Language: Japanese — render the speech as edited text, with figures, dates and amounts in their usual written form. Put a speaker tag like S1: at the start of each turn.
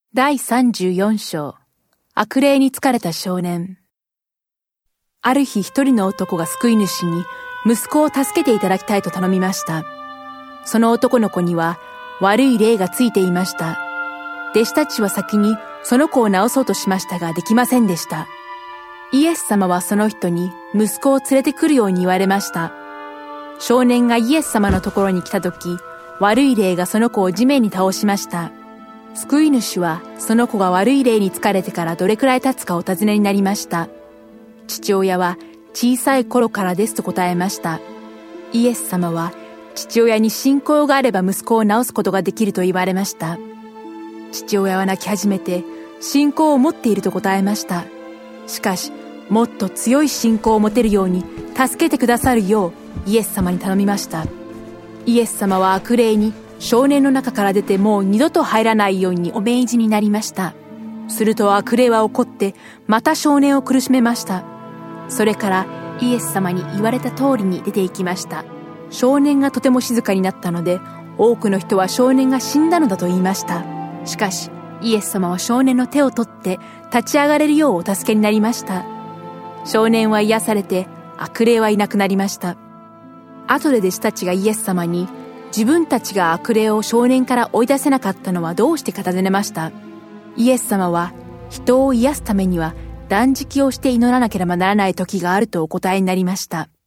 S1: 第34章、悪霊に疲れた少年。ある日一人の男が救い主に息子を助けていただきたいと頼みました。その男の子には悪い霊がついていました。弟子たちは先にその子を治そうとしましたができませんでした。イエス様はその人に息子を連れてくるように言われました。少年がイエス様のところに来たとき、悪い霊がその子を地面に倒しました。救い主はその子が悪い霊に疲れてからどれくらい経つかお尋ねになりました。父親は小さい頃からですと答えました。イエス様は父親に信仰があれば息子を治すことができると言われました。父親は泣き始めて信仰を持っていると答えました。しかしもっと強い信仰を持てるように助けてくださるようイエス様に頼みました。イエス様は悪霊に少年の中から出てもう二度と入らないようにお命じになりました。すると悪霊は怒ってまた少年を苦しめました。それからイエス様に言われた通りに出て行きました。少年がとても静かになったので多くの人は少年が死んだのだと言いました。しかしイエス様は少年の手を取って立ち上がれるようお助けになりました。少年は癒されて悪霊はいなくなりました。後で弟子たちがイエス様に自分たちが悪霊を少年から追い出せなかったのはどうしてか尋ねました。イエス様は人を癒すためには断食をして祈らなければならない時があるとお答えになりました。